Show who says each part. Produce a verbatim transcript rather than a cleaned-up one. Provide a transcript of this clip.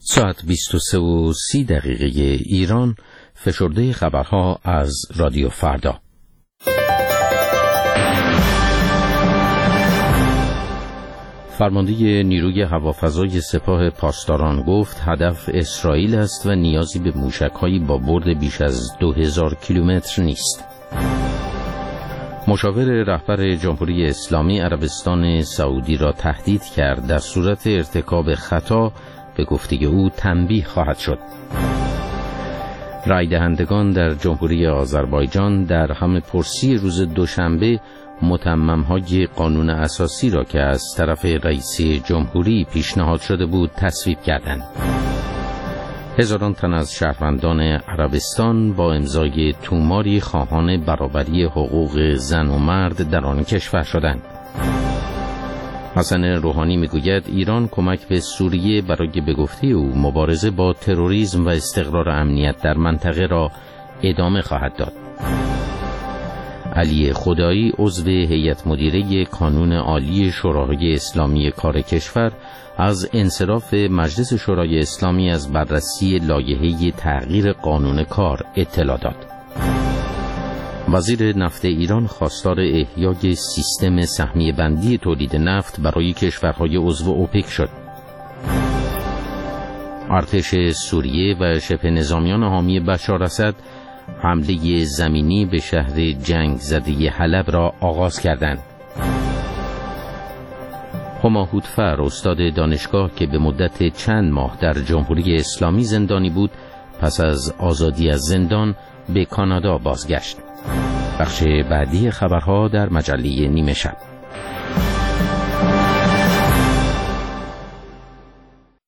Speaker 1: ساعت بیست و سه و سی دقیقه ایران، فشرده خبرها از رادیو فردا. فرمانده نیروی هوافضای سپاه پاسداران گفت هدف اسرائیل است و نیازی به موشک‌هایی با برد بیش از دو هزار کیلومتر نیست. مشاور رهبر جمهوری اسلامی عربستان سعودی را تهدید کرد در صورت ارتکاب خطا به گفته او تنبیه خواهد شد. رای دهندگان در جمهوری آذربایجان در همه‌پرسی روز دوشنبه متمم‌های قانون اساسی را که از طرف رئیس جمهوری پیشنهاد شده بود تصویب کردند. هزاران تن از شهروندان عربستان با امضای توماری خواهان برابری حقوق زن و مرد در آن کشور شدند. حسن روحانی میگوید ایران کمک به سوریه برای به گفته او مبارزه با تروریسم و استقرار امنیت در منطقه را ادامه خواهد داد. علی خدایی عضو هیئت مدیره کانون عالی شورای اسلامی کار کشور از انصراف مجلس شورای اسلامی از بررسی لایحه تغییر قانون کار اطلاع داد. وزیر نفت ایران خواستار احیای سیستم سهمیه بندی تولید نفت برای کشورهای عضو اوپک شد. ارتش سوریه و شبه نظامیان حامی بشار اسد حمله زمینی به شهر جنگ زده حلب را آغاز کردند. هما هوتفر استاد دانشگاه که به مدت چند ماه در جمهوری اسلامی زندانی بود پس از آزادی از زندان به کانادا بازگشت. بخش بعدی خبرها در مجله نیمه شب.